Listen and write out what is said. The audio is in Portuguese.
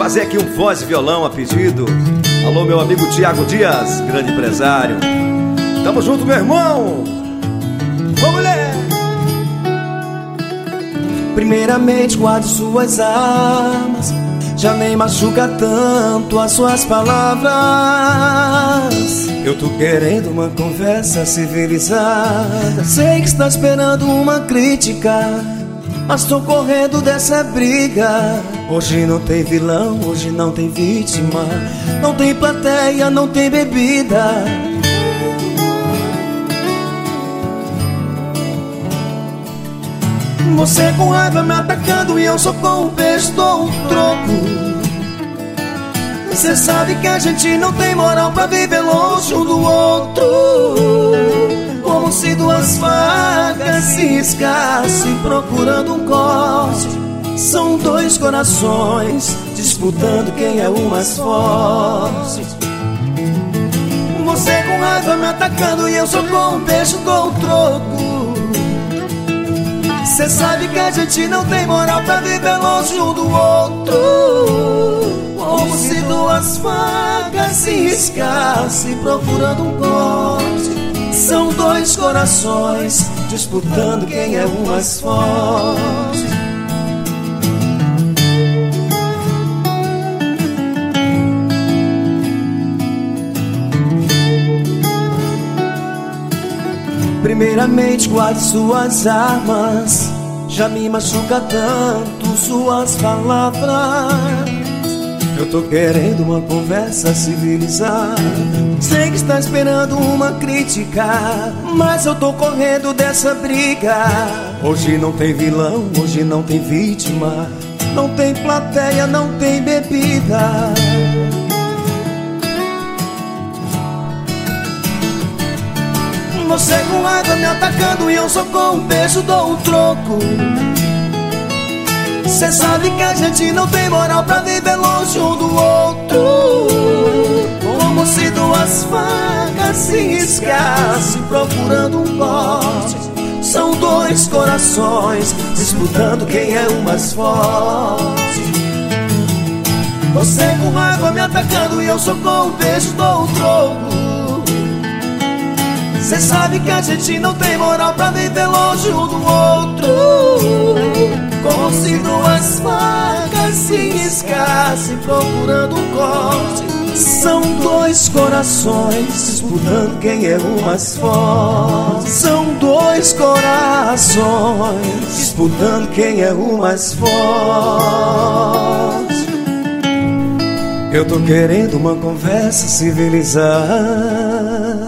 fazer aqui um voz e violão a pedido. Alô, meu amigo Tiago Dias, grande empresário. Tamo junto, meu irmão. Ô, mulher! Primeiramente guarde suas armas, já nem machuca tanto as suas palavras. Eu tô querendo uma conversa civilizada. Sei que está esperando uma crítica, mas tô correndo dessa briga. Hoje não tem vilão, hoje não tem vítima, não tem plateia, não tem bebida. Você com raiva me atacando e eu só com um beijo dou um troco. Você sabe que a gente não tem moral pra viver longe um do outro. Como se duas facas se riscassem procurando um corte. São dois corações disputando quem é o mais forte. Você com raiva me atacando e eu só com um beijo dou um troco. Cê sabe que a gente não tem moral pra viver longe um do outro. Como se duas facas se riscassem procurando um corte. São dois corações disputando quem é o mais forte. Primeiramente guarde suas armas, já me machuca tanto suas palavras. Eu tô querendo uma conversa civilizada. Sei que está esperando uma crítica, mas eu tô correndo dessa briga. Hoje não tem vilão, hoje não tem vítima, não tem plateia, não tem bebida. Você com raiva me atacando e eu só com um beijo dou um troco. Cê sabe que a gente não tem moral pra viver longe um do outro. Como se duas facas se riscassem procurando um corte. São dois corações disputando quem é o mais forte. Você com raiva me atacando e eu só com um beijo dou um troco. Cê sabe que a gente não tem moral pra viver longe um do outro. Como se duas facas se riscassem procurando um corte. São dois corações disputando quem é o mais forte. São dois corações disputando quem é o mais forte. Eu tô querendo uma conversa civilizada.